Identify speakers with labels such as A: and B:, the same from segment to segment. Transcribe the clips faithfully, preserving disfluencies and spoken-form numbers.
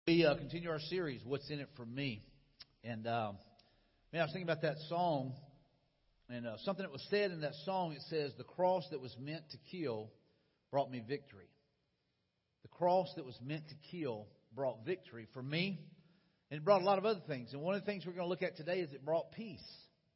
A: We uh, continue our series, What's in It for Me? And, um, man, I was thinking about that song, and uh, something that was said in that song, it says, the cross that was meant to kill brought me victory. The cross that was meant to kill brought victory for me, and it brought a lot of other things. And one of the things we're going to look at today is it brought peace.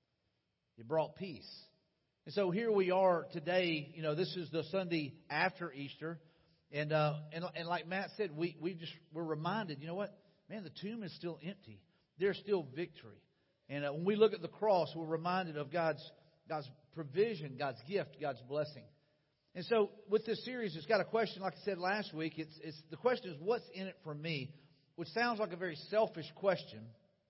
A: It brought peace. And so here we are today, you know, this is the Sunday after Easter. And, uh, and and like Matt said, we, we just were reminded, you know what? Man, the tomb is still empty. There's still victory. And uh, when we look at the cross, we're reminded of God's God's provision, God's gift, God's blessing. And so with this series, it's got a question, like I said last week. It's, it's the question is, what's in it for me? Which sounds like a very selfish question.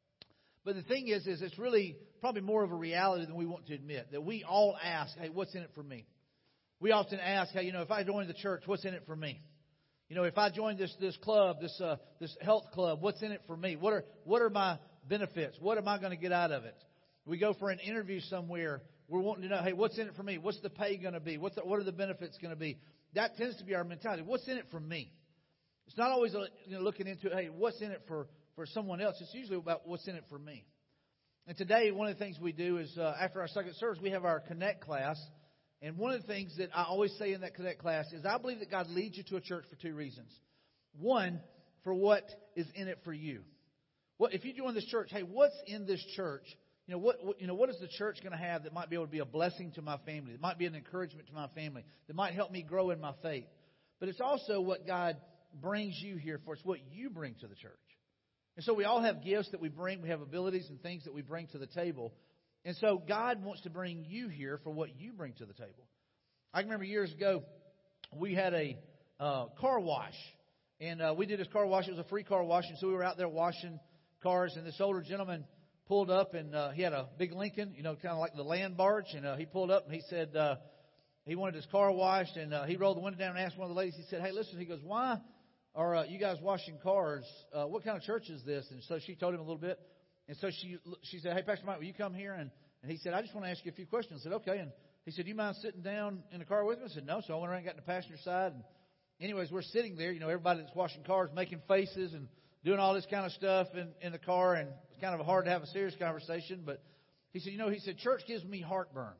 A: But the thing is, is it's really probably more of a reality than we want to admit. That we all ask, hey, what's in it for me? We often ask, hey, you know, if I join the church, what's in it for me? You know, if I join this this club, this uh, this health club, what's in it for me? What are what are my benefits? What am I going to get out of it? We go for an interview somewhere. We're wanting to know, hey, what's in it for me? What's the pay going to be? What's the, what are the benefits going to be? That tends to be our mentality. What's in it for me? It's not always you know, looking into, hey, what's in it for, for someone else. It's usually about what's in it for me. And today, one of the things we do is uh, after our second service, we have our Connect class. And one of the things that I always say in that Connect class is I believe that God leads you to a church for two reasons. One, for what is in it for you. What if you join this church? Hey, what's in this church? You know what? what you know what is the church going to have that might be able to be a blessing to my family? That might be an encouragement to my family. That might help me grow in my faith. But it's also what God brings you here for. It's what you bring to the church. And so we all have gifts that we bring. We have abilities and things that we bring to the table. And so God wants to bring you here for what you bring to the table. I remember years ago, we had a uh, car wash. And uh, we did this car wash. It was a free car wash. And so we were out there washing cars. And this older gentleman pulled up. And uh, he had a big Lincoln, you know, kind of like the land barge. And uh, he pulled up and he said uh, he wanted his car washed. And uh, he rolled the window down and asked one of the ladies. He said, hey, listen. He goes, why are uh, you guys washing cars? Uh, what kind of church is this? And so she told him a little bit. And so she she said, hey, Pastor Mike, will you come here? And, and he said, I just want to ask you a few questions. I said, okay. And he said, do you mind sitting down in the car with me? I said, no. So I went around and got in the passenger side. And anyways, we're sitting there, you know, everybody that's washing cars, making faces and doing all this kind of stuff in, in the car. And it's kind of hard to have a serious conversation. But he said, you know, he said, church gives me heartburn.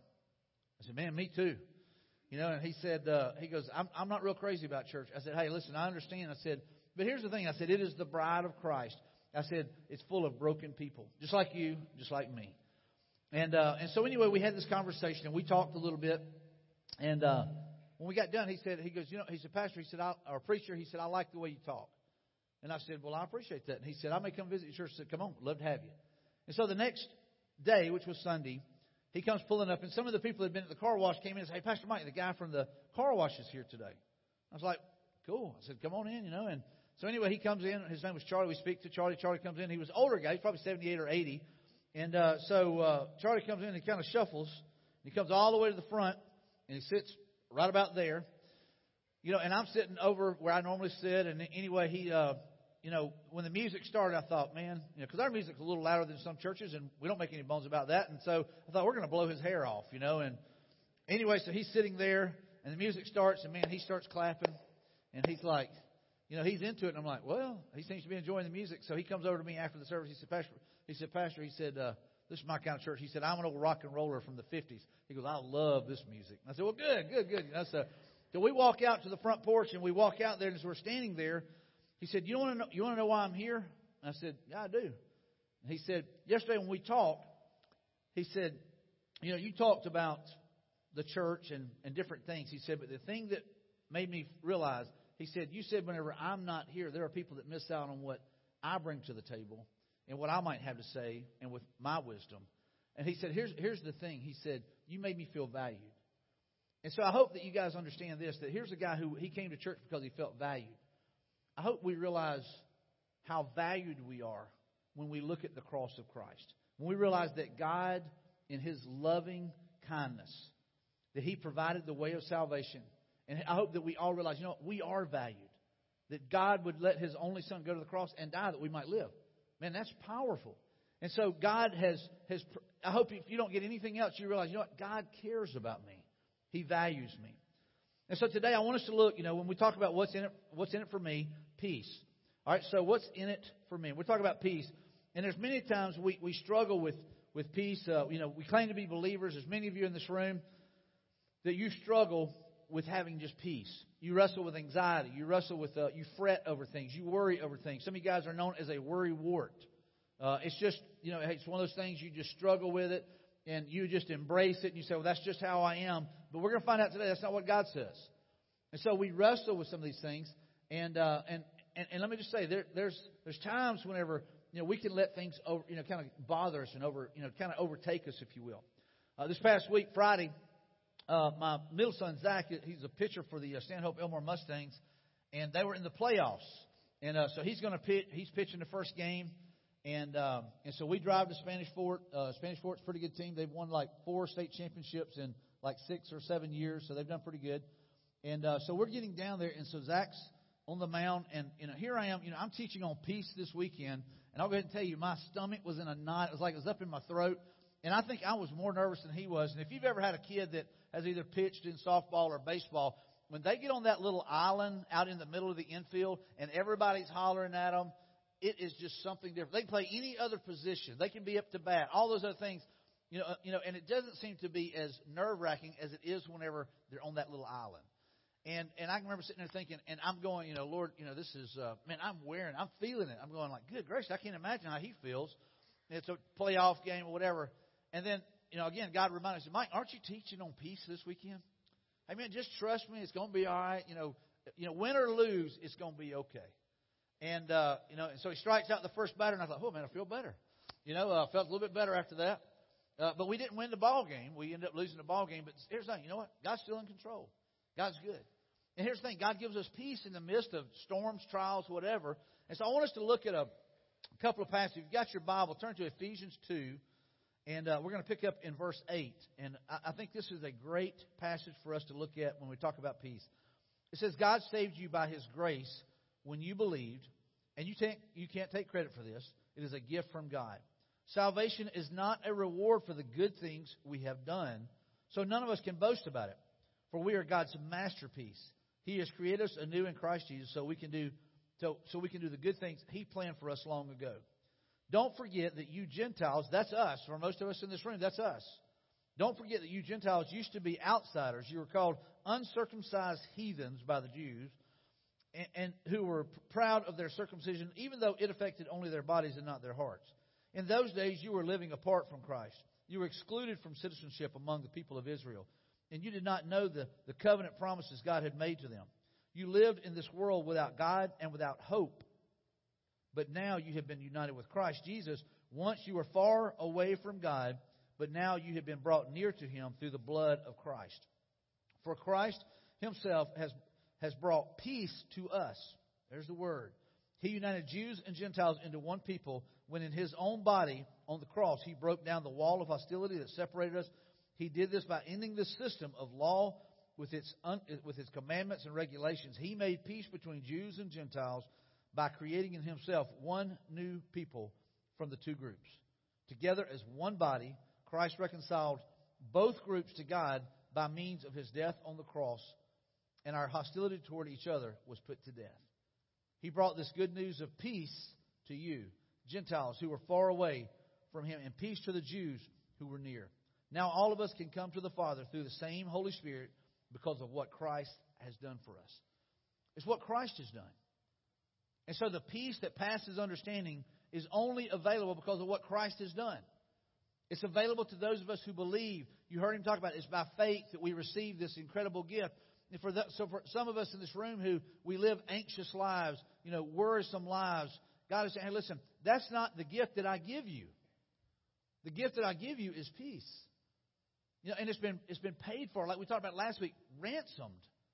A: I said, man, me too. You know, and he said, uh, he goes, I'm, I'm not real crazy about church. I said, hey, listen, I understand. I said, but here's the thing. I said, it is the bride of Christ. I said, it's full of broken people, just like you, just like me. And uh, and so anyway, we had this conversation, and we talked a little bit. And uh, when we got done, he said, he goes, you know, he said, Pastor, he said, I, or preacher, he said, I like the way you talk. And I said, well, I appreciate that. And he said, I may come visit your church. I said, come on, love to have you. And so the next day, which was Sunday, he comes pulling up, and some of the people that had been at the car wash came in and said, hey, Pastor Mike, the guy from the car wash is here today. I was like, cool. I said, come on in, you know, and so anyway, he comes in. His name was Charlie. We speak to Charlie. Charlie comes in. He was an older guy. He's probably seventy-eight or eighty. And uh, so uh, Charlie comes in and he kind of shuffles. He comes all the way to the front, and he sits right about there. You know, and I'm sitting over where I normally sit. And anyway, he, uh, you know, when the music started, I thought, man, you know, because our music's a little louder than some churches, and we don't make any bones about that. And so I thought, we're going to blow his hair off, you know. And anyway, so he's sitting there, and the music starts, and man, he starts clapping, and he's like, you know, he's into it, and I'm like, well, he seems to be enjoying the music. So he comes over to me after the service. He said, Pastor, he said, Pastor, he said, uh, this is my kind of church. He said, I'm an old rock and roller from the fifties. He goes, I love this music. I said, well, good, good, good. You know, so, so we walk out to the front porch, and we walk out there, and as we're standing there, he said, you want to know, you want to know why I'm here? I said, yeah, I do. And he said, yesterday when we talked, he said, you know, you talked about the church and, and different things. He said, but the thing that made me realize, he said, you said whenever I'm not here, there are people that miss out on what I bring to the table and what I might have to say and with my wisdom. And he said, here's here's the thing. He said, you made me feel valued. And so I hope that you guys understand this, that here's a guy who he came to church because he felt valued. I hope we realize how valued we are when we look at the cross of Christ. When we realize that God, in His loving kindness, that He provided the way of salvation. And I hope that we all realize, you know, we are valued. That God would let His only Son go to the cross and die that we might live. Man, that's powerful. And so God has, has I hope if you don't get anything else, you realize, you know what, God cares about me. He values me. And so today I want us to look, you know, when we talk about what's in it, what's in it for me, peace. All right, so what's in it for me? We're talking about peace. And there's many times we, we struggle with, with peace. Uh, you know, we claim to be believers. There's many of you in this room that you struggle with having just peace. You wrestle with anxiety. You wrestle with, uh, you fret over things. You worry over things. Some of you guys are known as a worry wart. Uh, it's just, you know, it's one of those things you just struggle with it and you just embrace it and you say, well, that's just how I am. But we're going to find out today that's not what God says. And so we wrestle with some of these things. And uh, and, and and let me just say, there, there's there's times whenever, you know, we can let things over, you know, kind of bother us and over, you know, kind of overtake us, if you will. Uh, this past week, Friday, uh, my middle son Zach, he's a pitcher for the uh, Stanhope Elmore Mustangs, and they were in the playoffs. And uh, so he's going to pitch. He's pitching the first game. And um, and so we drive to Spanish Fort. Uh, Spanish Fort's a pretty good team. They've won like four state championships in like six or seven years, so they've done pretty good. And uh, so we're getting down there, and so Zach's on the mound, and you know here I am. You know I'm teaching on peace this weekend, and I'll go ahead and tell you my stomach was in a knot. It was like it was up in my throat, and I think I was more nervous than he was. And if you've ever had a kid that has either pitched in softball or baseball, when they get on that little island out in the middle of the infield, and everybody's hollering at them. It is just something different. They can play any other position. They can be up to bat. All those other things, you know, uh, you know. And it doesn't seem to be as nerve wracking as it is whenever they're on that little island. And and I can remember sitting there thinking, and I'm going, you know, Lord, you know, this is uh, man, I'm wearing, I'm feeling it. I'm going like, good gracious, I can't imagine how he feels. It's a playoff game or whatever. And then, you know, again, God reminded us, Mike, aren't you teaching on peace this weekend? I mean, just trust me, it's going to be all right. You know, you know, win or lose, it's going to be okay. And, uh, you know, and so he strikes out the first batter, and I thought, oh, man, I feel better. You know, I uh, felt a little bit better after that. Uh, but we didn't win the ball game. We ended up losing the ball game. But here's the thing. You know what? God's still in control. God's good. And here's the thing. God gives us peace in the midst of storms, trials, whatever. And so I want us to look at a couple of passages. If you've got your Bible, turn to Ephesians two. And uh, we're going to pick up in verse eight. And I, I think this is a great passage for us to look at when we talk about peace. It says, God saved you by His grace when you believed, and you, take, you can't take credit for this. It is a gift from God. Salvation is not a reward for the good things we have done, so none of us can boast about it. For we are God's masterpiece. He has created us anew in Christ Jesus so we can do so, so we can do the good things He planned for us long ago. Don't forget that you Gentiles, that's us. For most of us in this room, that's us. Don't forget that you Gentiles used to be outsiders. You were called uncircumcised heathens by the Jews, and, and who were proud of their circumcision, even though it affected only their bodies and not their hearts. In those days, you were living apart from Christ. You were excluded from citizenship among the people of Israel, and you did not know the, the covenant promises God had made to them. You lived in this world without God and without hope. But now you have been united with Christ Jesus. Once you were far away from God, but now you have been brought near to Him through the blood of Christ. For Christ Himself has, has brought peace to us. There's the word. He united Jews and Gentiles into one people when in His own body on the cross He broke down the wall of hostility that separated us. He did this by ending the system of law with its, un, with its commandments and regulations. He made peace between Jews and Gentiles by creating in Himself one new people from the two groups. Together as one body, Christ reconciled both groups to God by means of His death on the cross, and our hostility toward each other was put to death. He brought this good news of peace to you, Gentiles who were far away from Him, and peace to the Jews who were near. Now all of us can come to the Father through the same Holy Spirit because of what Christ has done for us. It's what Christ has done. And so the peace that passes understanding is only available because of what Christ has done. It's available to those of us who believe. You heard Him talk about it. It's by faith that we receive this incredible gift. And for the, so for some of us in this room who we live anxious lives, you know, worrisome lives, God is saying, hey, listen, that's not the gift that I give you. The gift that I give you is peace. You know, and it's been it's been paid for, like we talked about last week, ransomed.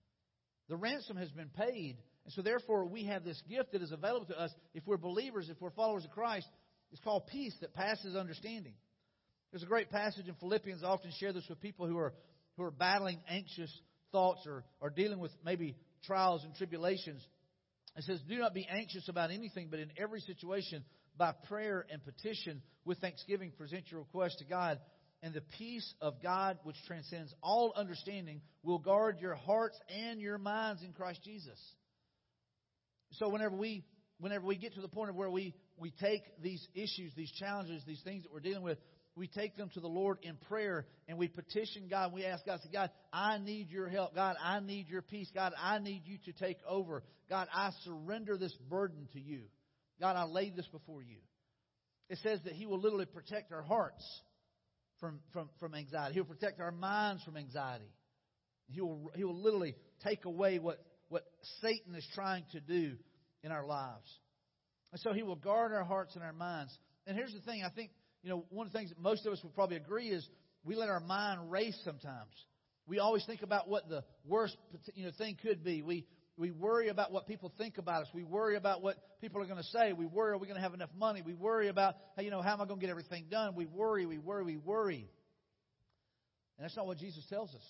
A: The ransom has been paid. And so therefore we have this gift that is available to us if we're believers, if we're followers of Christ. It's called peace that passes understanding. There's a great passage in Philippians. I often share this with people who are who are battling anxious thoughts or, or dealing with maybe trials and tribulations. It says, do not be anxious about anything, but in every situation, by prayer and petition, with thanksgiving, present your request to God. And the peace of God, which transcends all understanding, will guard your hearts and your minds in Christ Jesus. So whenever we whenever we get to the point of where we, we take these issues, these challenges, these things that we're dealing with, we take them to the Lord in prayer, and we petition God. We ask God, say, God, I need your help. God, I need your peace. God, I need you to take over. God, I surrender this burden to you. God, I lay this before you. It says that He will literally protect our hearts from, from, from anxiety. He will protect our minds from anxiety. He will, he will literally take away what, what Satan is trying to do in our lives. And so He will guard our hearts and our minds. And here's the thing, I think, you know, one of the things that most of us would probably agree is we let our mind race sometimes. We always think about what the worst, you know, thing could be. We we worry about what people think about us. We worry about what people are going to say. We worry, are we going to have enough money? We worry about, you know, how am I going to get everything done? We worry, we worry, we worry. And that's not what Jesus tells us.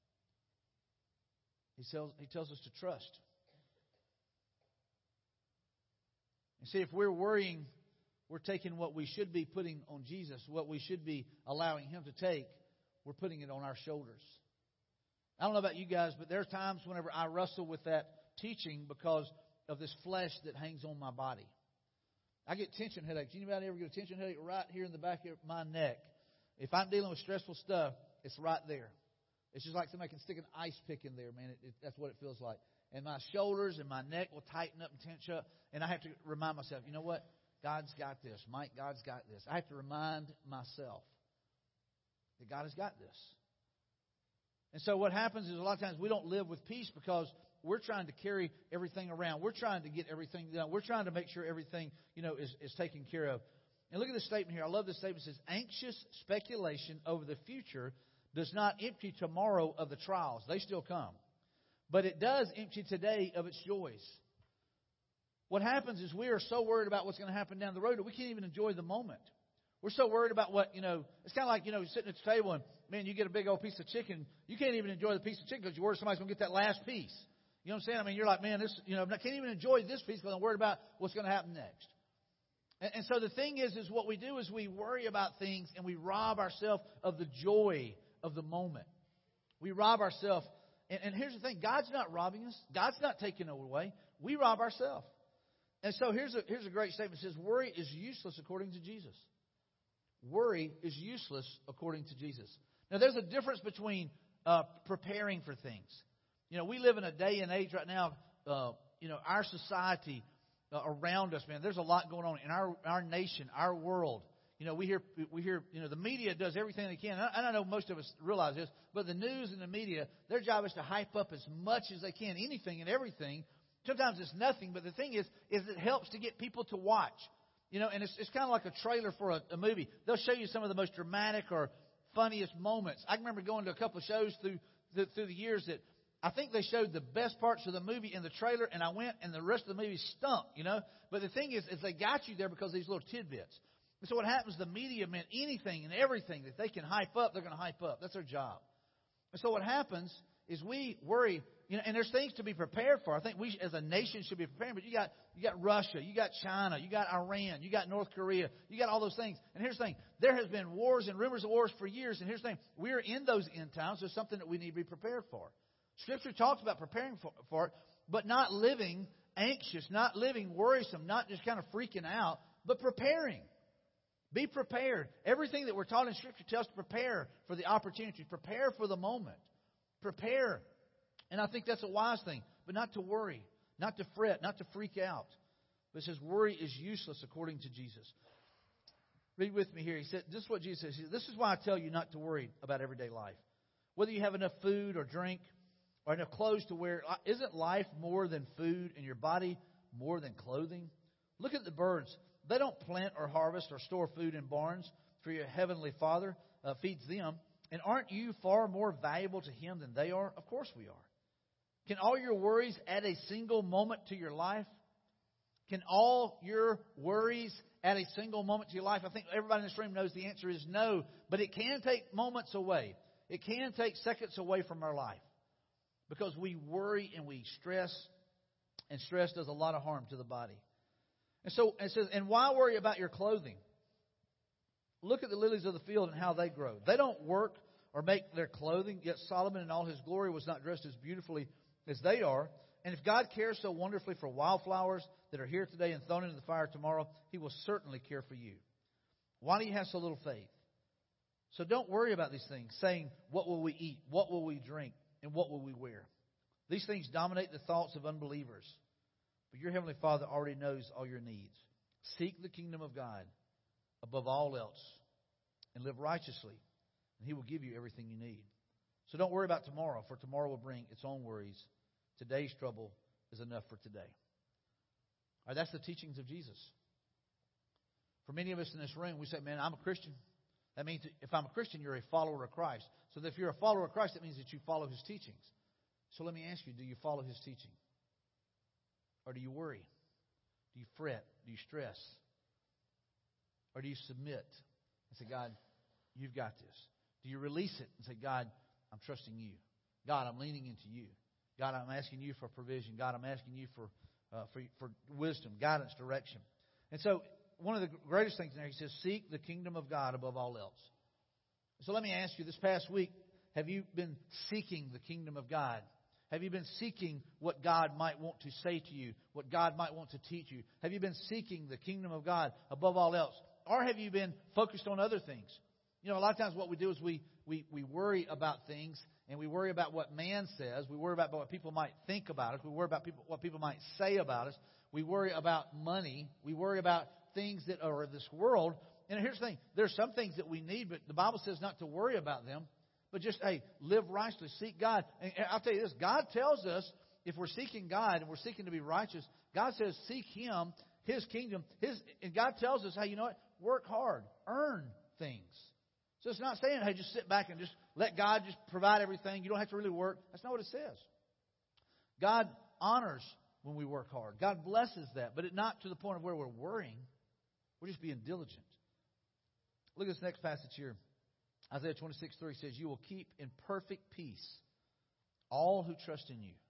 A: He tells, he tells us to trust. You see, if we're worrying, we're taking what we should be putting on Jesus, what we should be allowing Him to take, we're putting it on our shoulders. I don't know about you guys, but there are times whenever I wrestle with that teaching because of this flesh that hangs on my body. I get tension headaches. Anybody ever get a tension headache right here in the back of my neck? If I'm dealing with stressful stuff, it's right there. It's just like somebody can stick an ice pick in there, man. It, it, that's what it feels like. And my shoulders and my neck will tighten up and tense up. And I have to remind myself, you know what? God's got this. Mike, God's got this. I have to remind myself that God has got this. And so what happens is a lot of times we don't live with peace because we're trying to carry everything around. We're trying to get everything done. We're trying to make sure everything, you know, is, is taken care of. And look at this statement here. I love this statement. It says, anxious speculation over the future does not empty tomorrow of the trials. They still come. But it does empty today of its joys. What happens is we are so worried about what's going to happen down the road that we can't even enjoy the moment. We're so worried about what, you know, it's kind of like, you know, sitting at the table and, man, you get a big old piece of chicken. You can't even enjoy the piece of chicken because you're worried somebody's going to get that last piece. You know what I'm saying? I mean, you're like, man, this, you know, I can't even enjoy this piece because I'm worried about what's going to happen next. And, and so the thing is, is what we do is we worry about things and we rob ourselves of the joy of the moment. We rob ourselves. And, and here's the thing. God's not robbing us. God's not taking it away. We rob ourselves. And so here's a, here's a great statement. It says, worry is useless according to Jesus. Worry is useless according to Jesus. Now, there's a difference between uh, preparing for things. You know, we live in a day and age right now, uh, you know, our society uh, around us, man, there's a lot going on in our our nation, our world. You know, we hear, we hear, you know, the media does everything they can. And I know most of us realize this, but the news and the media, their job is to hype up as much as they can, anything and everything. Sometimes it's nothing, but the thing is, is it helps to get people to watch. You know, and it's, it's kind of like a trailer for a, a movie. They'll show you some of the most dramatic or funniest moments. I remember going to a couple of shows through the, through the years that I think they showed the best parts of the movie in the trailer, and I went, and the rest of the movie stunk, you know. But the thing is, is they got you there because of these little tidbits. And so what happens, the media meant anything and everything that they can hype up, they're going to hype up. That's their job. And so what happens is we worry, you know, and there's things to be prepared for. I think we as a nation should be preparing. But you got you got Russia, you got China, you got Iran, you got North Korea, you got all those things. And here's the thing: there has been wars and rumors of wars for years. And here's the thing: we're in those end times. There's something that we need to be prepared for. Scripture talks about preparing for, for it, but not living anxious, not living worrisome, not just kind of freaking out, but preparing. Be prepared. Everything that we're taught in Scripture tells us to prepare for the opportunity, prepare for the moment. Prepare. And I think that's a wise thing. But not to worry. Not to fret. Not to freak out. But it says worry is useless according to Jesus. Read with me here. He said, this is what Jesus says. He said, this is why I tell you not to worry about everyday life. Whether you have enough food or drink or enough clothes to wear. Isn't life more than food and your body more than clothing? Look at the birds. They don't plant or harvest or store food in barns, for your heavenly Father uh, feeds them. And aren't you far more valuable to Him than they are? Of course we are. Can all your worries add a single moment to your life? Can all your worries add a single moment to your life? I think everybody in this room knows the answer is no. But it can take moments away. It can take seconds away from our life. Because we worry and we stress. And stress does a lot of harm to the body. And so it says, and why worry about your clothing? Look at the lilies of the field and how they grow. They don't work or make their clothing, yet Solomon in all his glory was not dressed as beautifully as they are. And if God cares so wonderfully for wildflowers that are here today and thrown into the fire tomorrow, He will certainly care for you. Why do you have so little faith? So don't worry about these things, saying, what will we eat? What will we drink? And what will we wear? These things dominate the thoughts of unbelievers. But your Heavenly Father already knows all your needs. Seek the kingdom of God above all else and live righteously, and He will give you everything you need. So don't worry about tomorrow, for tomorrow will bring its own worries. Today's trouble is enough for today. All right, that's the teachings of Jesus. For many of us in this room, we say, man, I'm a Christian. That means if I'm a Christian, you're a follower of Christ. So if you're a follower of Christ, that means that you follow His teachings. So let me ask you, do you follow His teaching? Or do you worry? Do you fret? Do you stress? Or do you submit and say, God, you've got this? Do you release it and say, God, I'm trusting you. God, I'm leaning into you. God, I'm asking you for provision. God, I'm asking you for, uh, for, for wisdom, guidance, direction. And so one of the greatest things in there, He says, seek the kingdom of God above all else. So let me ask you, this past week, have you been seeking the kingdom of God? Have you been seeking what God might want to say to you, what God might want to teach you? Have you been seeking the kingdom of God above all else? Or have you been focused on other things? You know, a lot of times what we do is we, we, we worry about things, and we worry about what man says. We worry about what people might think about us. We worry about people, what people might say about us. We worry about money. We worry about things that are of this world. And here's the thing. There's some things that we need, but the Bible says not to worry about them. But just, hey, live righteously. Seek God. And I'll tell you this. God tells us if we're seeking God and we're seeking to be righteous, God says seek Him, His kingdom. His, and God tells us, hey, you know what? Work hard. Earn things. So it's not saying, hey, just sit back and just let God just provide everything. You don't have to really work. That's not what it says. God honors when we work hard. God blesses that, but it not to the point of where we're worrying. We're just being diligent. Look at this next passage here. Isaiah twenty-six three says, you will keep in perfect peace all who trust in you.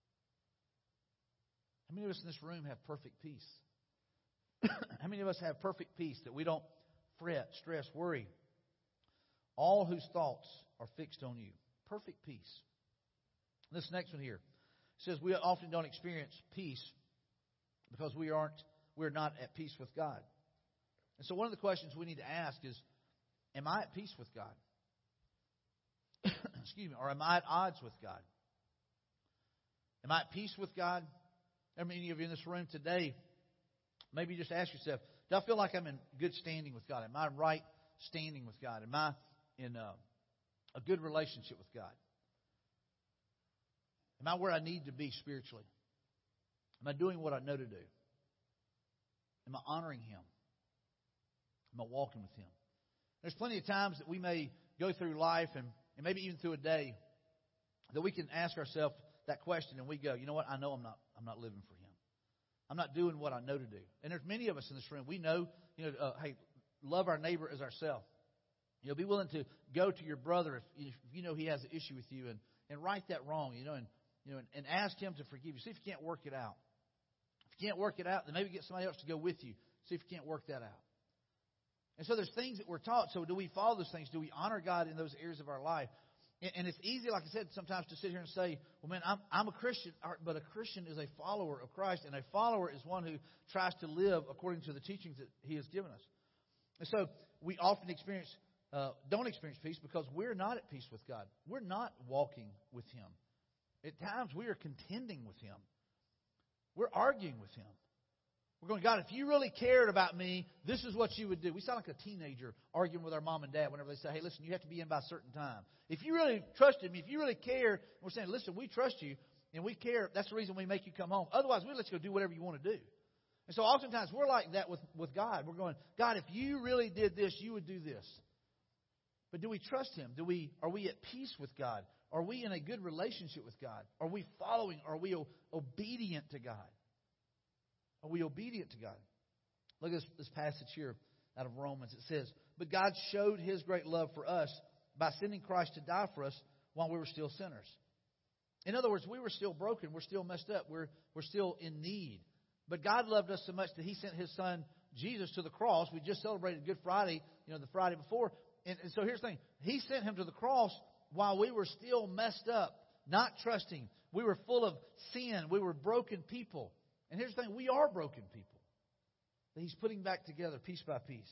A: How many of us in this room have perfect peace? How many of us have perfect peace that we don't fret, stress, worry? All whose thoughts are fixed on you. Perfect peace. This next one here says we often don't experience peace because we aren't, we're not at peace with God. And so one of the questions we need to ask is, am I at peace with God? Excuse me. Or am I at odds with God? Am I at peace with God? How many of you in this room today, maybe just ask yourself, do I feel like I'm in good standing with God? Am I in right standing with God? Am I in a, a good relationship with God? Am I where I need to be spiritually? Am I doing what I know to do? Am I honoring Him? Am I walking with Him? There's plenty of times that we may go through life and, and maybe even through a day that we can ask ourselves that question and we go, you know what? I know I'm not I'm not living for Him. I'm not doing what I know to do. And there's many of us in this room. We know, you know, uh, hey, love our neighbor as ourselves. You know, be willing to go to your brother if, if you know he has an issue with you and, and right that wrong, you know, and you know, and, and ask him to forgive you. See if you can't work it out. If you can't work it out, then maybe get somebody else to go with you. See if you can't work that out. And so there's things that we're taught. So do we follow those things? Do we honor God in those areas of our life? And, and it's easy, like I said, sometimes to sit here and say, well, man, I'm, I'm a Christian. But a Christian is a follower of Christ. And a follower is one who tries to live according to the teachings that He has given us. And so we often experience, uh, don't experience peace because we're not at peace with God. We're not walking with Him. At times we are contending with Him. We're arguing with Him. We're going, God, if you really cared about me, this is what you would do. We sound like a teenager arguing with our mom and dad whenever they say, hey, listen, you have to be in by a certain time. If you really trusted me, if you really cared, we're saying, listen, we trust you and we care. That's the reason we make you come home. Otherwise, we let you go do whatever you want to do. And so oftentimes we're like that with, with God. We're going, God, if you really did this, you would do this. But do we trust Him? Do we? Are we at peace with God? Are we in a good relationship with God? Are we following? Are we obedient to God? Are we obedient to God? Look at this, this passage here out of Romans. It says, but God showed His great love for us by sending Christ to die for us while we were still sinners. In other words, we were still broken. We're still messed up. We're, we're still in need. But God loved us so much that He sent His Son, Jesus, to the cross. We just celebrated Good Friday, you know, the Friday before. And, and so here's the thing. He sent Him to the cross while we were still messed up, not trusting, We were full of sin. We were broken people. And here's the thing, we are broken people that He's putting back together piece by piece.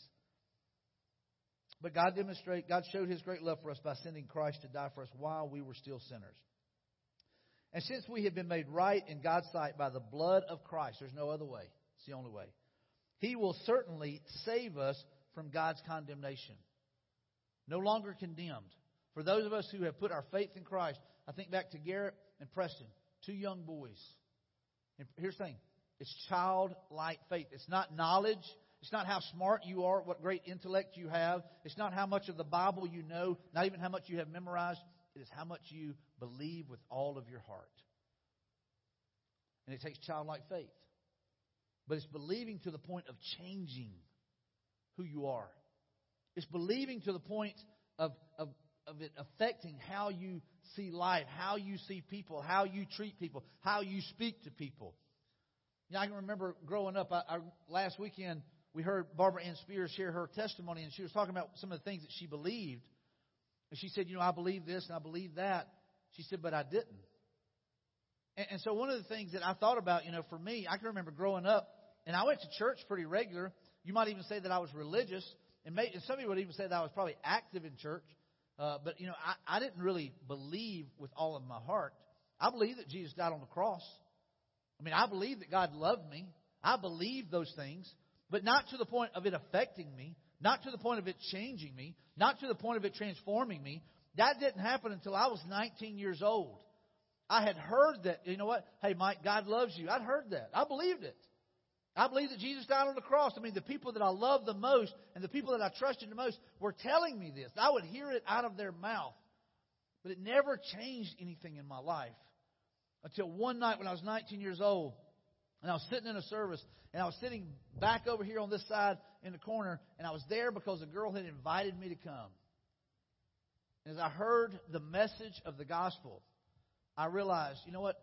A: But God demonstrated, God showed His great love for us by sending Christ to die for us while we were still sinners. And since we have been made right in God's sight by the blood of Christ, there's no other way. It's the only way. He will certainly save us from God's condemnation. No longer condemned. For those of us who have put our faith in Christ, I think back to Garrett and Preston, two young boys. And here's the thing. It's childlike faith. It's not knowledge. It's not how smart you are, what great intellect you have. It's not how much of the Bible you know, not even how much you have memorized. It is how much you believe with all of your heart. And it takes childlike faith. But it's believing to the point of changing who you are. It's believing to the point of, of, of it affecting how you see life, how you see people, how you treat people, how you speak to people. You know, I can remember growing up, I, I, last weekend we heard Barbara Ann Spears share her testimony, and she was talking about some of the things that she believed. And she said, you know, I believe this and I believe that. She said, but I didn't. And, and so one of the things that I thought about, you know, for me, I can remember growing up, and I went to church pretty regular. You might even say that I was religious. And, may, and some people would even say that I was probably active in church. Uh, but, you know, I, I didn't really believe with all of my heart. I believe that Jesus died on the cross. I mean, I believe that God loved me. I believe those things. But not to the point of it affecting me. Not to the point of it changing me. Not to the point of it transforming me. That didn't happen until I was nineteen years old. I had heard that, you know what? Hey, Mike, God loves you. I'd heard that. I believed it. I believe that Jesus died on the cross. I mean, the people that I love the most and the people that I trusted the most were telling me this. I would hear it out of their mouth. But it never changed anything in my life. Until one night when I was nineteen years old, and I was sitting in a service, and I was sitting back over here on this side in the corner, and I was there because a girl had invited me to come. And as I heard the message of the gospel, I realized, you know what?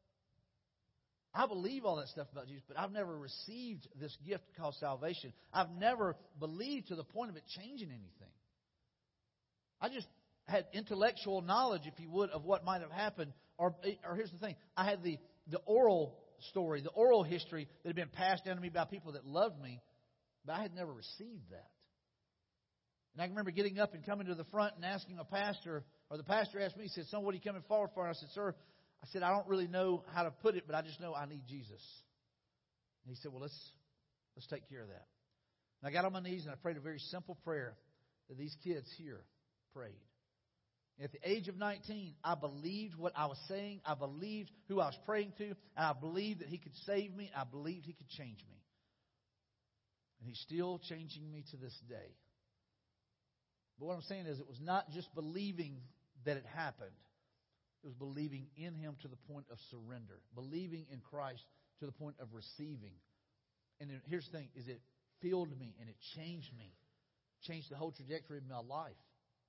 A: I believe all that stuff about Jesus, but I've never received this gift called salvation. I've never believed to the point of it changing anything. I just had intellectual knowledge, if you would, of what might have happened. Or, or here's the thing. I had the, the oral story, the oral history that had been passed down to me by people that loved me, but I had never received that. And I can remember getting up and coming to the front and asking a pastor, or the pastor asked me, he said, son, what are you coming forward for? And I said, sir, I said, I don't really know how to put it, but I just know I need Jesus. And he said, well, let's let's take care of that. And I got on my knees and I prayed a very simple prayer that these kids here prayed. At the age of nineteen, I believed what I was saying. I believed who I was praying to. And I believed that He could save me. I believed He could change me. And He's still changing me to this day. But what I'm saying is it was not just believing that it happened. It was believing in Him to the point of surrender. Believing in Christ to the point of receiving. And here's the thing, is it filled me and it changed me. Changed the whole trajectory of my life.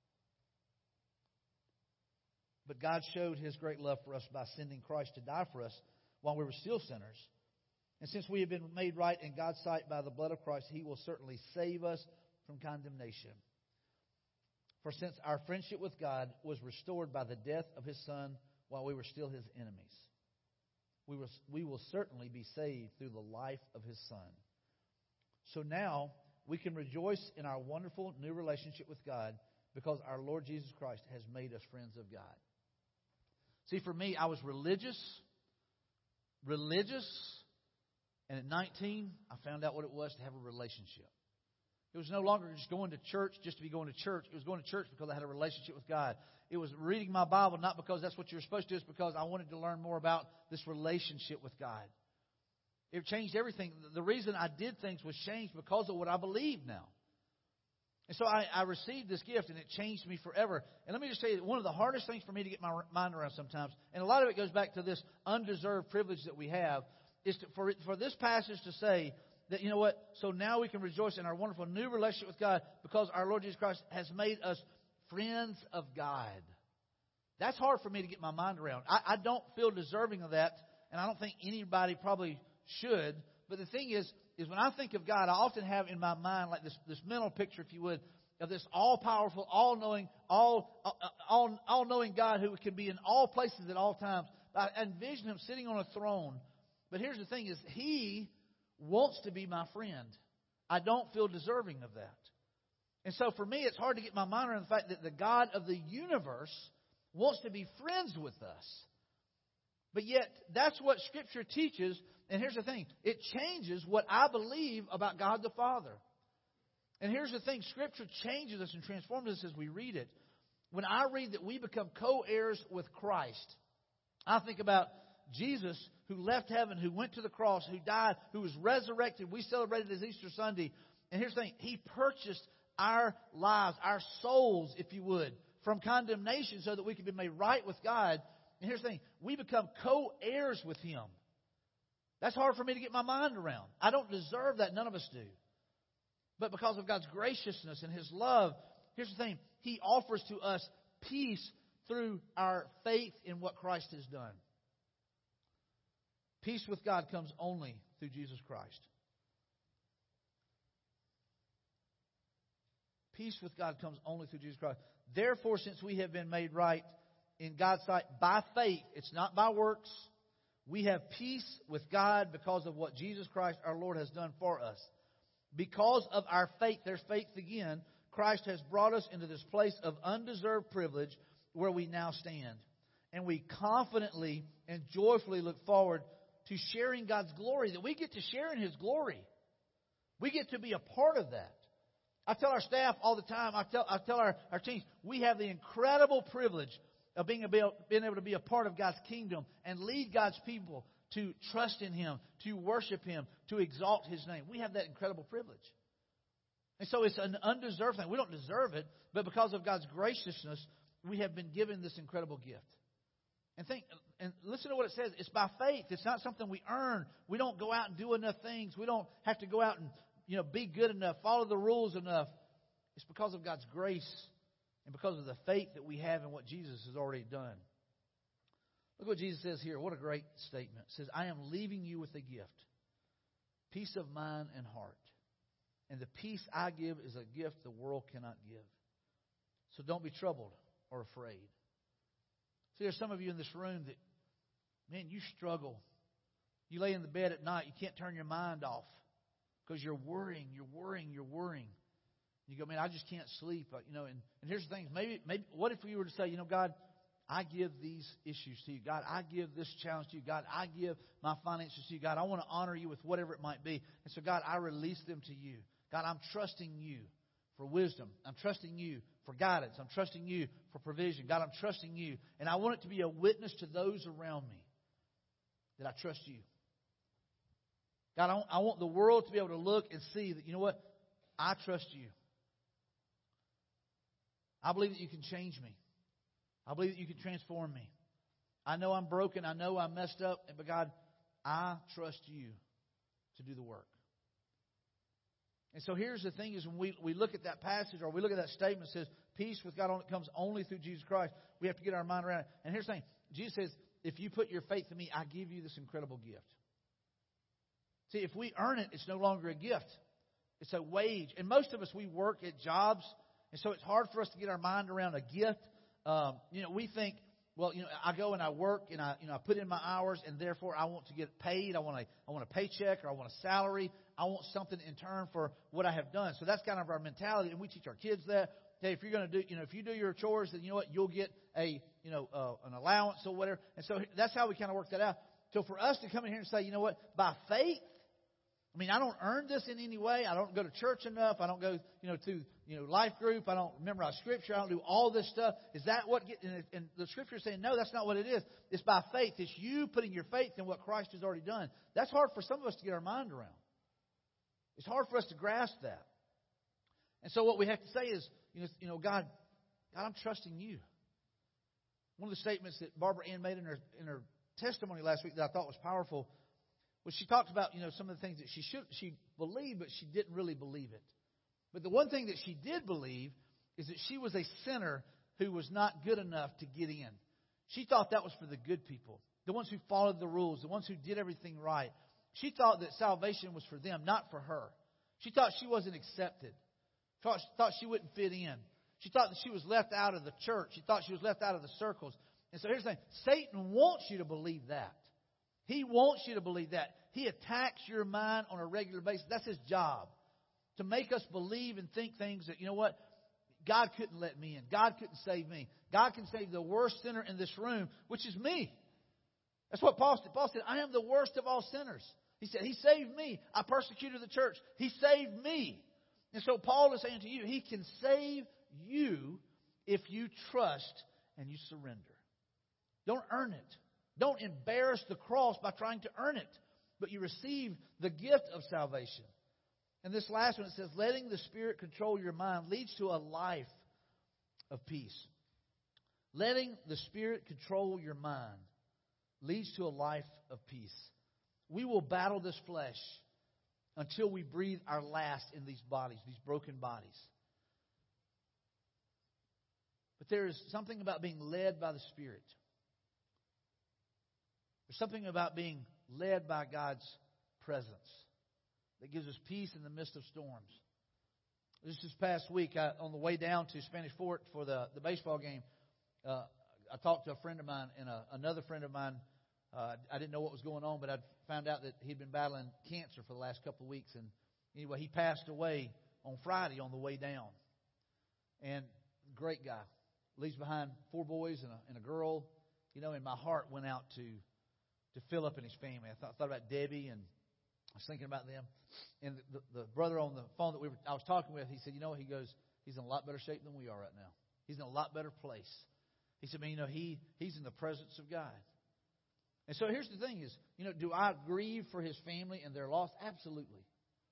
A: But God showed His great love for us by sending Christ to die for us while we were still sinners. And since we have been made right in God's sight by the blood of Christ, He will certainly save us from condemnation. For since our friendship with God was restored by the death of His Son while we were still His enemies, we will, we will certainly be saved through the life of His Son. So now we can rejoice in our wonderful new relationship with God because our Lord Jesus Christ has made us friends of God. See, for me, I was religious, religious, and at nineteen, I found out what it was to have a relationship. It was no longer just going to church just to be going to church. It was going to church because I had a relationship with God. It was reading my Bible, not because that's what you're supposed to do. It's because I wanted to learn more about this relationship with God. It changed everything. The reason I did things was changed because of what I believe now. And so I, I received this gift, and it changed me forever. And let me just tell you, one of the hardest things for me to get my mind around sometimes, and a lot of it goes back to this undeserved privilege that we have, is to, for, for this passage to say that, you know what, so now we can rejoice in our wonderful new relationship with God because our Lord Jesus Christ has made us friends of God. That's hard for me to get my mind around. I, I don't feel deserving of that, and I don't think anybody probably should. But the thing is, is when I think of God, I often have in my mind like this, this mental picture, if you would, of this all-powerful, all-knowing, all, all, all-knowing God who can be in all places at all times. I envision Him sitting on a throne. But here's the thing is, He wants to be my friend. I don't feel deserving of that. And so for me, it's hard to get my mind around the fact that the God of the universe wants to be friends with us. But yet, that's what Scripture teaches. And here's the thing. It changes what I believe about God the Father. And here's the thing. Scripture changes us and transforms us as we read it. When I read that we become co-heirs with Christ, I think about Jesus who left heaven, who went to the cross, who died, who was resurrected. We celebrated his Easter Sunday. And here's the thing. He purchased our lives, our souls, if you would, from condemnation so that we could be made right with God. And here's the thing. We become co-heirs with Him. That's hard for me to get my mind around. I don't deserve that. None of us do. But because of God's graciousness and His love, here's the thing. He offers to us peace through our faith in what Christ has done. Peace with God comes only through Jesus Christ. Peace with God comes only through Jesus Christ. Therefore, since we have been made right in God's sight by faith, it's not by works, we have peace with God because of what Jesus Christ our Lord has done for us. Because of our faith, there's faith again, Christ has brought us into this place of undeserved privilege where we now stand. And we confidently and joyfully look forward to sharing God's glory, that we get to share in His glory. We get to be a part of that. I tell our staff all the time, I tell, I tell our, our teams, we have the incredible privilege of being able, being able to be a part of God's kingdom and lead God's people to trust in Him, to worship Him, to exalt His name. We have that incredible privilege. And so it's an undeserved thing. We don't deserve it, but because of God's graciousness, we have been given this incredible gift. And think, and listen to what it says. It's by faith. It's not something we earn. We don't go out and do enough things. We don't have to go out and, you know, be good enough, follow the rules enough. It's because of God's grace and because of the faith that we have in what Jesus has already done. Look what Jesus says here. What a great statement. It says, I am leaving you with a gift, peace of mind and heart. And the peace I give is a gift the world cannot give. So don't be troubled or afraid. See, there's some of you in this room that, man, you struggle. You lay in the bed at night, you can't turn your mind off because you're worrying, you're worrying, you're worrying. You go, man, I just can't sleep. You know, and, and here's the thing. Maybe, maybe, what if you were to say, you know, God, I give these issues to you. God, I give this challenge to you. God, I give my finances to you. God, I want to honor you with whatever it might be. And so, God, I release them to you. God, I'm trusting you for wisdom. I'm trusting you for guidance. I'm trusting you for provision. God, I'm trusting you. And I want it to be a witness to those around me that I trust you. God, I want, I want the world to be able to look and see that, you know what? I trust you. I believe that you can change me. I believe that you can transform me. I know I'm broken. I know I'm messed up. But God, I trust you to do the work. And so here's the thing is when we, we look at that passage or we look at that statement that says peace with God comes only through Jesus Christ, we have to get our mind around it. And here's the thing. Jesus says, if you put your faith in me, I give you this incredible gift. See, if we earn it, it's no longer a gift. It's a wage. And most of us, we work at jobs. And so it's hard for us to get our mind around a gift. Um, you know, we think, well, you know, I go and I work and I, you know, I put in my hours and therefore I want to get paid. I want a, I want a paycheck or I want a salary. I want something in turn for what I have done. So that's kind of our mentality, and we teach our kids that. Hey, if you're going to do, you know, if you do your chores, then you know what, you'll get a, you know, uh, an allowance or whatever. And so that's how we kind of work that out. So for us to come in here and say, you know what, by faith, I mean, I don't earn this in any way. I don't go to church enough. I don't go, you know, to, you know, life group. I don't memorize Scripture. I don't do all this stuff. Is that what get, and, and the Scripture is saying, no, that's not what it is. It's by faith. It's you putting your faith in what Christ has already done. That's hard for some of us to get our mind around. It's hard for us to grasp that. And so what we have to say is, you know, you know, God, God, I'm trusting you. One of the statements that Barbara Ann made in her in her testimony last week that I thought was powerful was she talked about, you know, some of the things that she should she believed, but she didn't really believe it. But the one thing that she did believe is that she was a sinner who was not good enough to get in. She thought that was for the good people, the ones who followed the rules, the ones who did everything right. She thought that salvation was for them, not for her. She thought she wasn't accepted. Thought, thought she wouldn't fit in. She thought that she was left out of the church. She thought she was left out of the circles. And so here's the thing. Satan wants you to believe that. He wants you to believe that. He attacks your mind on a regular basis. That's his job. To make us believe and think things that, you know what? God couldn't let me in. God couldn't save me. God can save the worst sinner in this room, which is me. That's what Paul said. Paul said, I am the worst of all sinners. He said, He saved me. I persecuted the church. He saved me. And so Paul is saying to you, He can save you if you trust and you surrender. Don't earn it. Don't embarrass the cross by trying to earn it. But you receive the gift of salvation. And this last one, it says, letting the Spirit control your mind leads to a life of peace. Letting the Spirit control your mind leads to a life of peace. We will battle this flesh until we breathe our last in these bodies, these broken bodies. But there is something about being led by the Spirit. There's something about being led by God's presence that gives us peace in the midst of storms. Just this past week, I, on the way down to Spanish Fort for the, the baseball game, uh, I talked to a friend of mine and a, another friend of mine. Uh, I didn't know what was going on, but I found out that he'd been battling cancer for the last couple of weeks. And anyway, he passed away on Friday on the way down. And great guy. Leaves behind four boys and a, and a girl. You know, and my heart went out to to Philip and his family. I thought, thought about Debbie, and I was thinking about them. And the, the, the brother on the phone that we were, I was talking with, he said, you know, he goes, he's in a lot better shape than we are right now. He's in a lot better place. He said, man, you know, he he's in the presence of God. And so here's the thing is, you know, do I grieve for his family and their loss? Absolutely.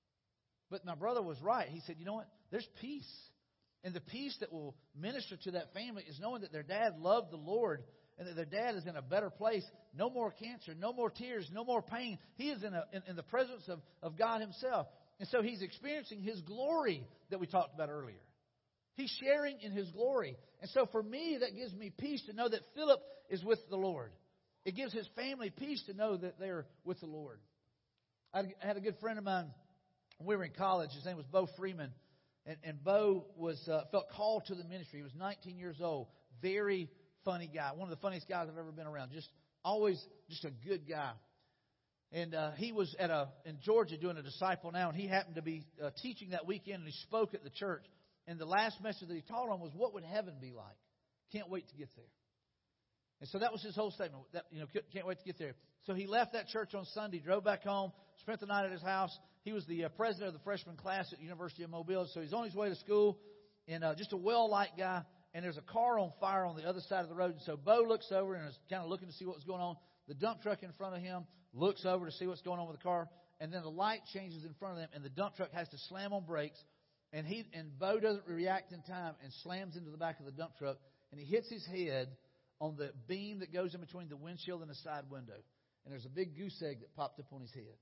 A: But my brother was right. He said, you know what? There's peace. And the peace that will minister to that family is knowing that their dad loved the Lord and that their dad is in a better place. No more cancer, no more tears, no more pain. He is in, a, in, in the presence of, of God himself. And so he's experiencing his glory that we talked about earlier. He's sharing in his glory. And so for me, that gives me peace to know that Philip is with the Lord. It gives his family peace to know that they're with the Lord. I had a good friend of mine when we were in college. His name was Bo Freeman. And, and Bo was uh, felt called to the ministry. He was nineteen years old. Very funny guy. One of the funniest guys I've ever been around. Just always just a good guy. And uh, he was at a in Georgia doing a Disciple Now. And he happened to be uh, teaching that weekend. And he spoke at the church. And the last message that he taught on was, what would heaven be like? Can't wait to get there. And so that was his whole statement. That, you know, can't wait to get there. So he left that church on Sunday, drove back home, spent the night at his house. He was the uh, president of the freshman class at the University of Mobile. So he's on his way to school, and uh, just a well-liked guy. And there's a car on fire on the other side of the road. And so Bo looks over and is kind of looking to see what's going on. The dump truck in front of him looks over to see what's going on with the car. And then the light changes in front of them, and the dump truck has to slam on brakes. And he and Bo doesn't react in time and slams into the back of the dump truck. And he hits his head on the beam that goes in between the windshield and the side window. And there's a big goose egg that popped up on his head.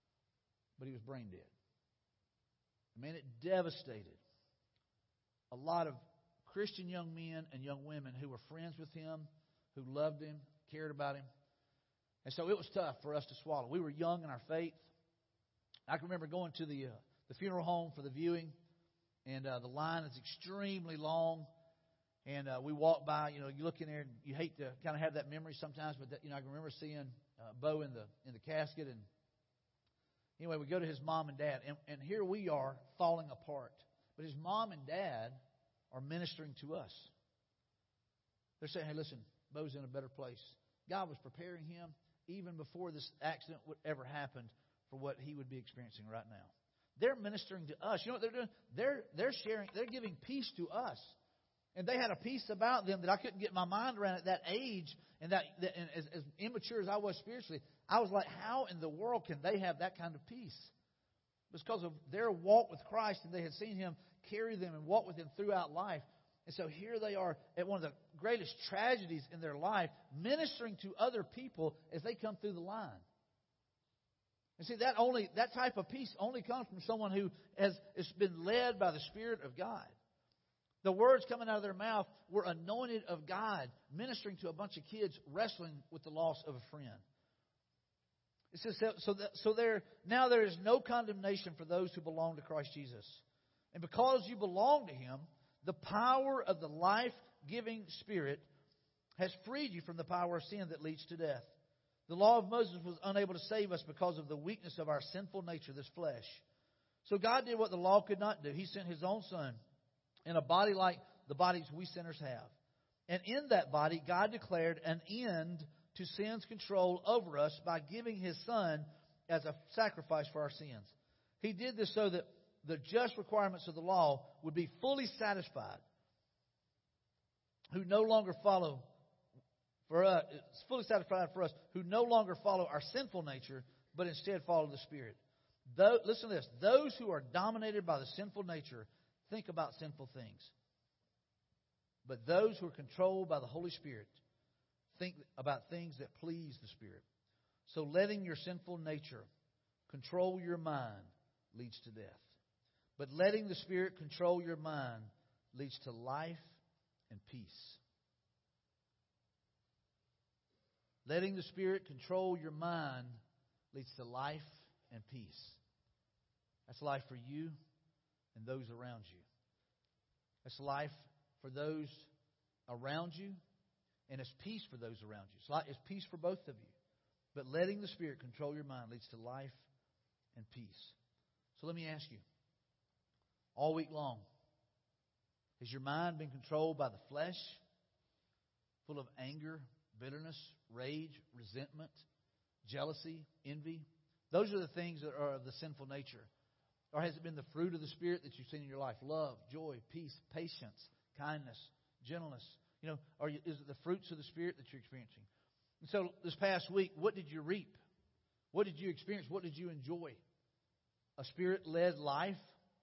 A: But he was brain dead. I mean, it devastated a lot of Christian young men and young women who were friends with him, who loved him, cared about him. And so it was tough for us to swallow. We were young in our faith. I can remember going to the, uh, the funeral home for the viewing. And uh, the line is extremely long. And uh, we walk by, you know, you look in there and you hate to kind of have that memory sometimes. But, that, you know, I can remember seeing uh, Bo in the in the casket. And anyway, we go to his mom and dad. And, and here we are falling apart. But his mom and dad are ministering to us. They're saying, hey, listen, Bo's in a better place. God was preparing him even before this accident would ever happened for what he would be experiencing right now. They're ministering to us. You know what they're doing? They're they're sharing, they're giving peace to us. And they had a peace about them that I couldn't get my mind around at that age and that, that and as, as immature as I was spiritually. I was like, how in the world can they have that kind of peace? It was because of their walk with Christ, and they had seen him carry them and walk with him throughout life. And so here they are at one of the greatest tragedies in their life, ministering to other people as they come through the line. And see, that only that type of peace only comes from someone who has, has been led by the Spirit of God. The words coming out of their mouth were anointed of God, ministering to a bunch of kids wrestling with the loss of a friend. It says, so, that, so there now there is no condemnation for those who belong to Christ Jesus. And because you belong to Him, the power of the life-giving Spirit has freed you from the power of sin that leads to death. The law of Moses was unable to save us because of the weakness of our sinful nature, this flesh. So God did what the law could not do. He sent His own Son in a body like the bodies we sinners have. And in that body, God declared an end to sin's control over us by giving His Son as a sacrifice for our sins. He did this so that the just requirements of the law would be fully satisfied, who no longer follow for us, it's fully satisfied for us, who no longer follow our sinful nature, but instead follow the Spirit. Though, listen to this. Those who are dominated by the sinful nature think about sinful things. But those who are controlled by the Holy Spirit think about things that please the Spirit. So letting your sinful nature control your mind leads to death. But letting the Spirit control your mind leads to life and peace. Letting the Spirit control your mind leads to life and peace. That's life for you and those around you. That's life for those around you, and it's peace for those around you. It's peace for both of you. But letting the Spirit control your mind leads to life and peace. So let me ask you, all week long, has your mind been controlled by the flesh, full of anger, bitterness, rage, resentment, jealousy, envy? Those are the things that are of the sinful nature. Or has it been the fruit of the Spirit that you've seen in your life? Love, joy, peace, patience, kindness, gentleness. You know, are you, is it the fruits of the Spirit that you're experiencing? And so this past week, what did you reap? What did you experience? What did you enjoy? A Spirit-led life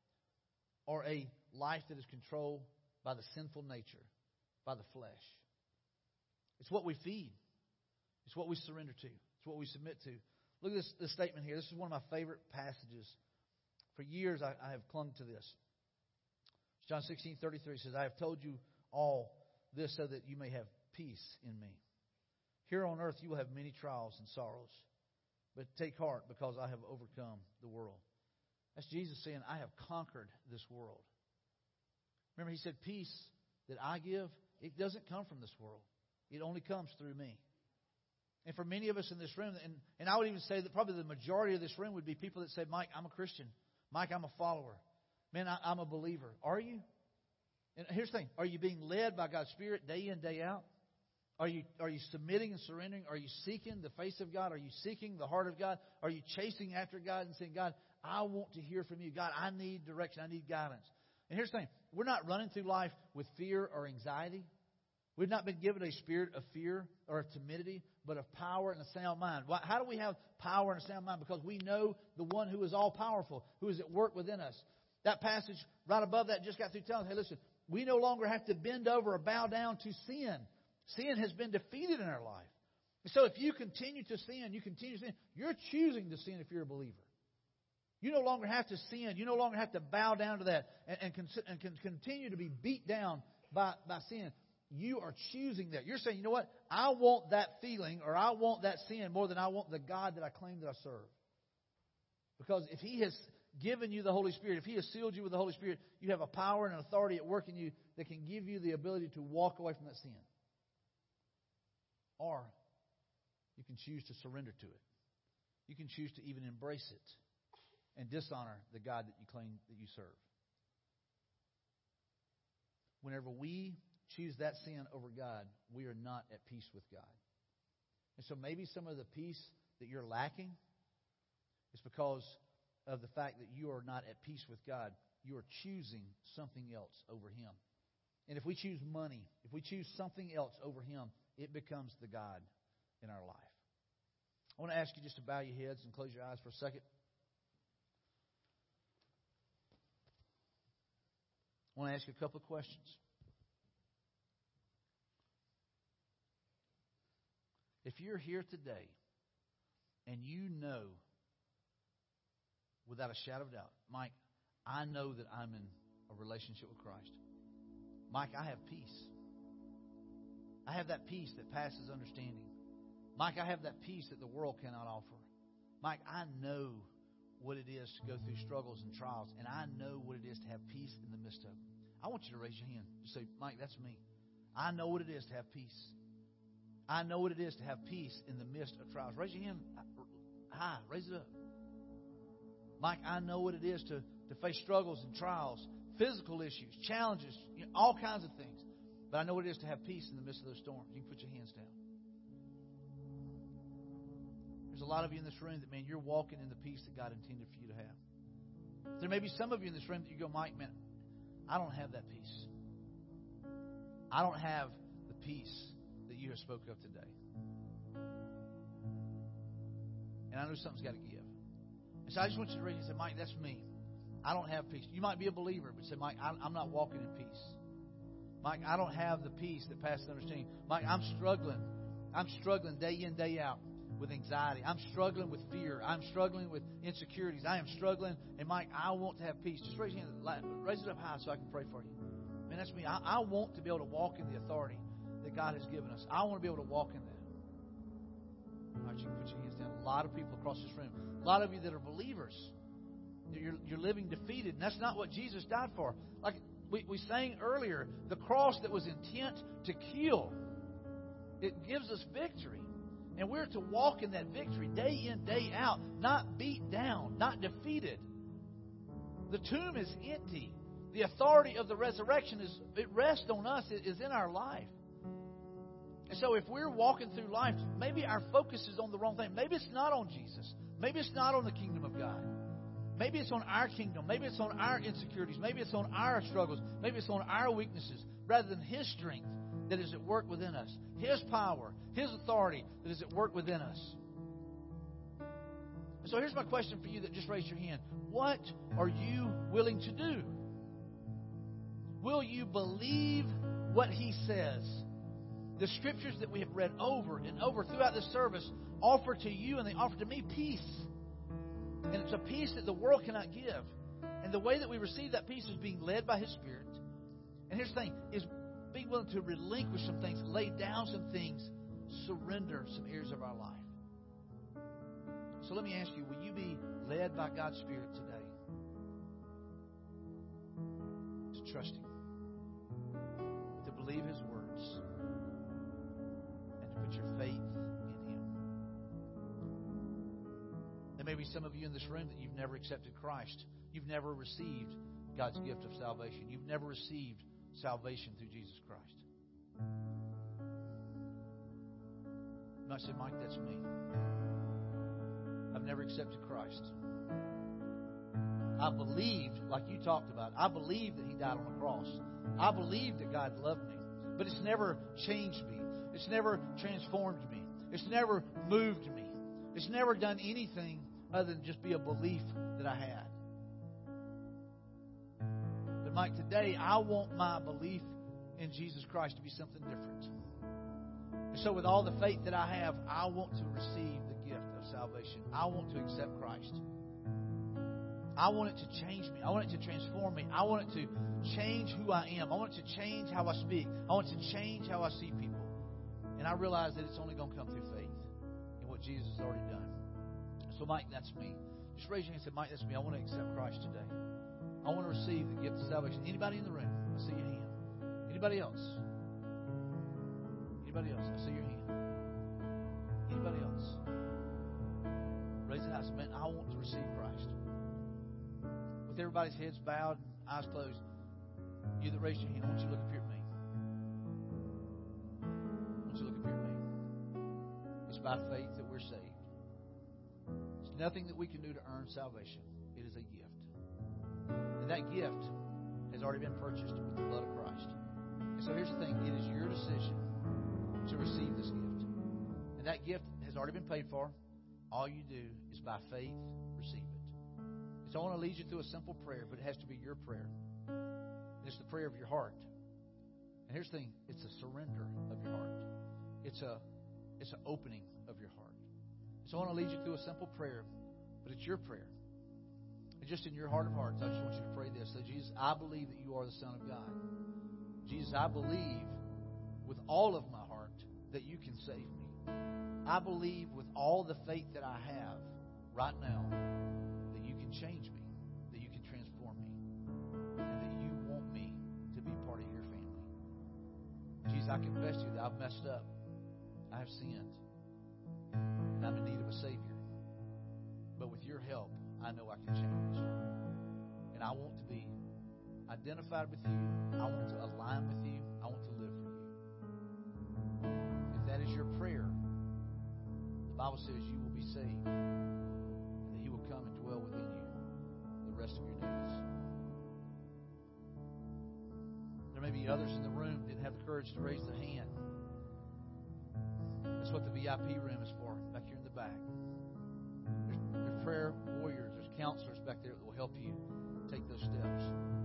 A: or a life that is controlled by the sinful nature, by the flesh? It's what we feed. It's what we surrender to. It's what we submit to. Look at this, this statement here. This is one of my favorite passages. For years I, I have clung to this. John sixteen thirty-three says, I have told you all this so that you may have peace in me. Here on earth you will have many trials and sorrows. But take heart because I have overcome the world. That's Jesus saying, I have conquered this world. Remember, He said, peace that I give, it doesn't come from this world. It only comes through me. And for many of us in this room, and, and I would even say that probably the majority of this room would be people that say, Mike, I'm a Christian. Mike, I'm a follower. Man, I, I'm a believer. Are you? And here's the thing. Are you being led by God's Spirit day in, day out? Are you, are you submitting and surrendering? Are you seeking the face of God? Are you seeking the heart of God? Are you chasing after God and saying, God, I want to hear from you. God, I need direction. I need guidance. And here's the thing. We're not running through life with fear or anxiety. We've not been given a spirit of fear or of timidity, but of power and a sound mind. How do we have power and a sound mind? Because we know the one who is all-powerful, who is at work within us. That passage right above that just got through telling us, hey, listen, we no longer have to bend over or bow down to sin. Sin has been defeated in our life. So if you continue to sin, you continue to sin, you're choosing to sin if you're a believer. You no longer have to sin. You no longer have to bow down to that and, and, con- and con- continue to be beat down by, by sin. You are choosing that. You're saying, you know what? I want that feeling or I want that sin more than I want the God that I claim that I serve. Because if He has given you the Holy Spirit, if He has sealed you with the Holy Spirit, you have a power and an authority at work in you that can give you the ability to walk away from that sin. Or you can choose to surrender to it. You can choose to even embrace it and dishonor the God that you claim that you serve. Whenever we choose that sin over God, we are not at peace with God. And so maybe some of the peace that you're lacking is because of the fact that you are not at peace with God. You are choosing something else over Him. And if we choose money, if we choose something else over Him, it becomes the God in our life. I want to ask you just to bow your heads and close your eyes for a second. I want to ask you a couple of questions. If you're here today and you know without a shadow of doubt, Mike, I know that I'm in a relationship with Christ. Mike, I have peace. I have that peace that passes understanding. Mike, I have that peace that the world cannot offer. Mike, I know what it is to go through struggles and trials, and I know what it is to have peace in the midst of them. I want you to raise your hand. Just say, Mike, that's me. I know what it is to have peace. I know what it is to have peace in the midst of trials. Raise your hand high. Raise it up. Mike, I know what it is to, to face struggles and trials, physical issues, challenges, you know, all kinds of things. But I know what it is to have peace in the midst of those storms. You can put your hands down. There's a lot of you in this room that, man, you're walking in the peace that God intended for you to have. There may be some of you in this room that you go, Mike, man, I don't have that peace. I don't have the peace that you have spoke of today. And I know something's got to give. And so I just want you to raise and say, Mike, that's me. I don't have peace. You might be a believer, but say, Mike, I'm not walking in peace. Mike, I don't have the peace that passes understanding. Mike, I'm struggling. I'm struggling day in, day out with anxiety. I'm struggling with fear. I'm struggling with insecurities. I am struggling. And Mike, I want to have peace. Just raise your hand. Raise it up high so I can pray for you. Man, that's me. I, I want to be able to walk in the authority that God has given us. I want to be able to walk in that. All right, you can put your hands down. A lot of people across this room. A lot of you that are believers. You're, you're living defeated. And that's not what Jesus died for. Like we, we sang earlier, the cross that was intent to kill. It gives us victory. And we're to walk in that victory day in, day out. Not beat down. Not defeated. The tomb is empty. The authority of the resurrection is it rests on us. It is in our life. And so if we're walking through life, maybe our focus is on the wrong thing. Maybe it's not on Jesus. Maybe it's not on the kingdom of God. Maybe it's on our kingdom. Maybe it's on our insecurities. Maybe it's on our struggles. Maybe it's on our weaknesses rather than His strength that is at work within us. His power, His authority that is at work within us. And so here's my question for you that just raised your hand. What are you willing to do? Will you believe what He says? The scriptures that we have read over and over throughout this service offer to you and they offer to me peace. And it's a peace that the world cannot give. And the way that we receive that peace is being led by His Spirit. And here's the thing, is being willing to relinquish some things, lay down some things, surrender some areas of our life. So let me ask you, will you be led by God's Spirit today? To trust Him. To believe His words. And to put your faith in Him. There may be some of you in this room that you've never accepted Christ. You've never received God's gift of salvation. You've never received salvation through Jesus Christ. You might say, Mike, that's me. I've never accepted Christ. I believed, like you talked about, I believed that He died on the cross. I believed that God loved me. But it's never changed me. It's never transformed me. It's never moved me. It's never done anything other than just be a belief that I had. But Mike, today I want my belief in Jesus Christ to be something different. And so with all the faith that I have, I want to receive the gift of salvation. I want to accept Christ. I want it to change me. I want it to transform me. I want it to change who I am. I want it to change how I speak. I want it to change how I see people. And I realize that it's only going to come through faith in what Jesus has already done. So, Mike, that's me. Just raise your hand and say, Mike, that's me. I want to accept Christ today. I want to receive the gift of salvation. Anybody in the room? I see your hand. Anybody else? Anybody else? I see your hand. Anybody else? Raise it high. Say, man, I want to receive Christ. With everybody's heads bowed and eyes closed, you that raised your hand, I want you to look up here at me. I want you to look up here at me. It's by faith that we're saved. It's nothing that we can do to earn salvation. It is a gift. And that gift has already been purchased with the blood of Christ. And so here's the thing. It is your decision to receive this gift. And that gift has already been paid for. All you do is by faith receive it. And so I want to lead you through a simple prayer, but it has to be your prayer. And it's the prayer of your heart. And here's the thing. It's a surrender of your heart. It's a it's an opening of your heart. So I want to lead you through a simple prayer, but it's your prayer. And just in your heart of hearts, I just want you to pray this. Say, Jesus, I believe that you are the Son of God. Jesus, I believe with all of my heart that you can save me. I believe with all the faith that I have right now that you can change me, that you can transform me, and that you want me to be part of your family. Jesus, I confess to you that I've messed up. I I have sinned. And I'm in need of a Savior. But with your help, I know I can change. And I want to be identified with you. I want to align with you. I want to live for you. If that is your prayer, the Bible says you will be saved. And that He will come and dwell within you the rest of your days. There may be others in the room who didn't have the courage to raise their hand. That's what the V I P room is for, back here in the back. There's, there's prayer warriors, there's counselors back there that will help you take those steps.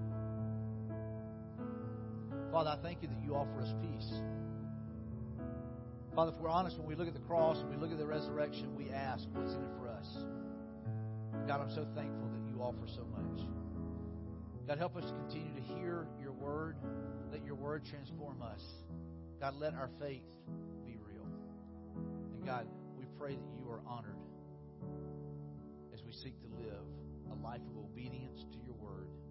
A: Father, I thank you that you offer us peace. Father, if we're honest, when we look at the cross and we look at the resurrection, we ask, what's in it for us? God, I'm so thankful that you offer so much. God, help us to continue to hear your word. Let your word transform us. God, let our faith be real. And God, we pray that you are honored as we seek to live a life of obedience to your word.